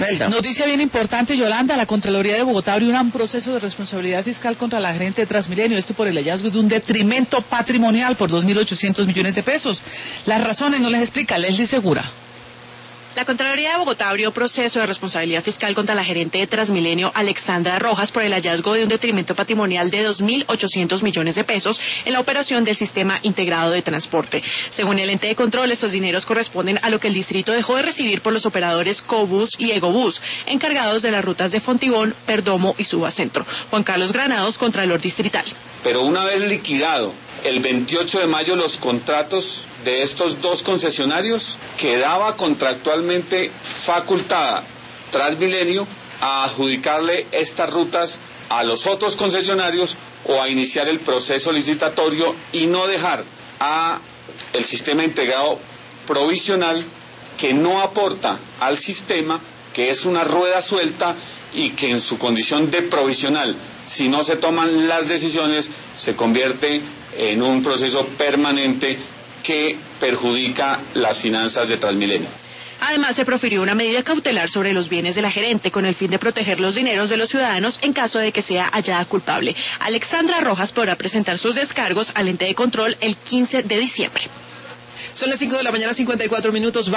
Griselda. Noticia bien importante, Yolanda, la Contraloría de Bogotá abrió un proceso de responsabilidad fiscal contra la gerente de Transmilenio, esto por el hallazgo de un detrimento patrimonial por 2.800 millones de pesos. Las razones no les explica Leslie Segura. La Contraloría de Bogotá abrió proceso de responsabilidad fiscal contra la gerente de Transmilenio, Alexandra Rojas, por el hallazgo de un detrimento patrimonial de 2.800 millones de pesos en la operación del sistema integrado de transporte. Según el ente de control, estos dineros corresponden a lo que el distrito dejó de recibir por los operadores Cobus y Egobús, encargados de las rutas de Fontibón, Perdomo y Subacentro. Juan Carlos Granados, Contralor Distrital. Pero una vez liquidado el 28 de mayo los contratos de estos dos concesionarios, quedaba contractualmente facultada Transmilenio a adjudicarle estas rutas a los otros concesionarios o a iniciar el proceso licitatorio y no dejar a el sistema integrado provisional, que no aporta al sistema, que es una rueda suelta y que en su condición de provisional, si no se toman las decisiones, se convierte en un proceso permanente que perjudica las finanzas de Transmilenio. Además, se profirió una medida cautelar sobre los bienes de la gerente con el fin de proteger los dineros de los ciudadanos en caso de que sea hallada culpable. Alexandra Rojas podrá presentar sus descargos al ente de control el 15 de diciembre. Son las 5 de la mañana, 54 minutos.